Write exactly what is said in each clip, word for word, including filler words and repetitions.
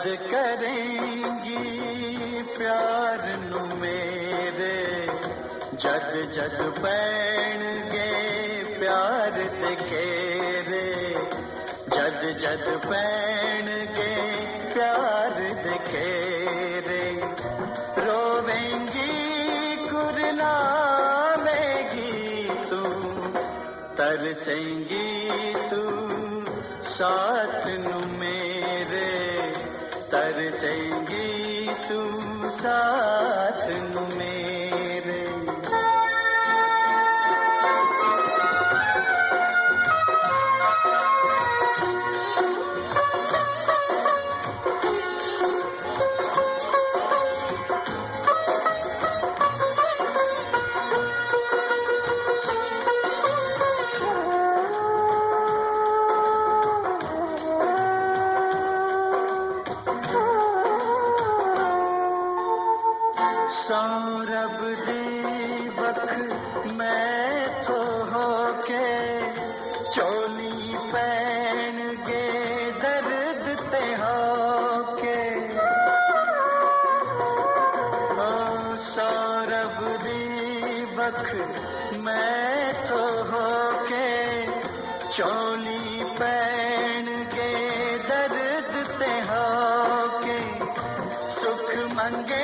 करेंगी प्यार नू मेरे जद जद पैण गे प्यार दे घेरे जद जद पैण गे प्यार दे घेरे रोवेंगी कुरलावेगी तू तरसेंगी तू साथ नू मेरे तरसेंगी तू साथ नू मेरे। सौरभ दीवक मैं तो होके चोली पैन गे दर्द ते होके ओ सौरभ दीवक मैं तो होके चोली पैन गे दर्द ते होके सुख मंगे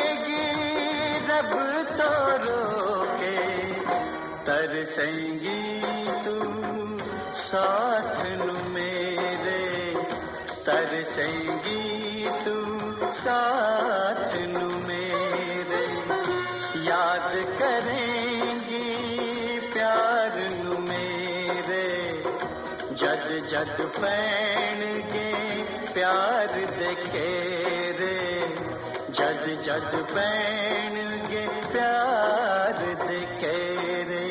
रब तो रोके तरसेंगी तू साथ नू मेरे तरसेंगी तू साथ नू मेरे याद करेंगी प्यार नू मेरे जद जद पैण गे प्यार दे घेरे जद जद पैण गे प्यार दे घेरे।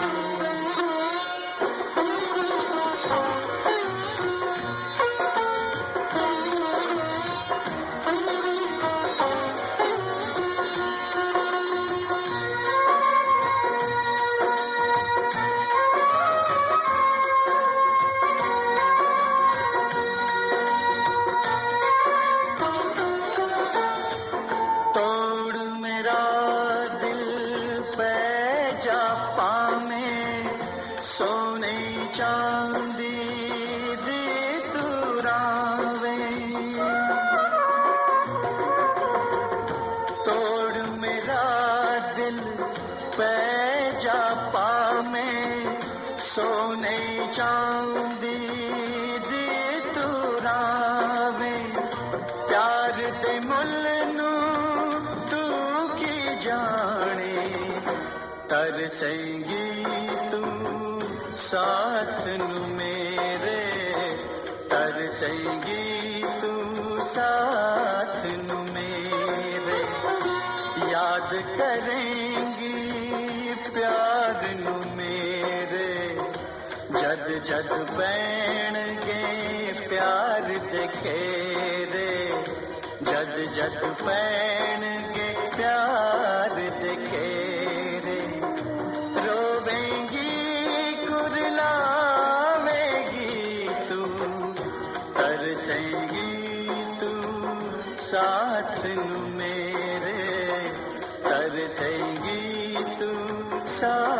सोने चांदी दी तुरावे तोड़ मेरा दिल पै जा पावे सोने चांदी दी तुरावे प्यार दे मुल नू तू की जाने तरसेंगी तू साथ नू मेरे तरसेंगी तू साथ नू मेरे याद करेंगी प्यार नू मेरे जद जद पैण गे प्यार दे घेरे जद जद पैण गे प्यार दे घेरे रोवेंगी तरसेंगी तू साथ नू मेरे तरसेंगी तू साथ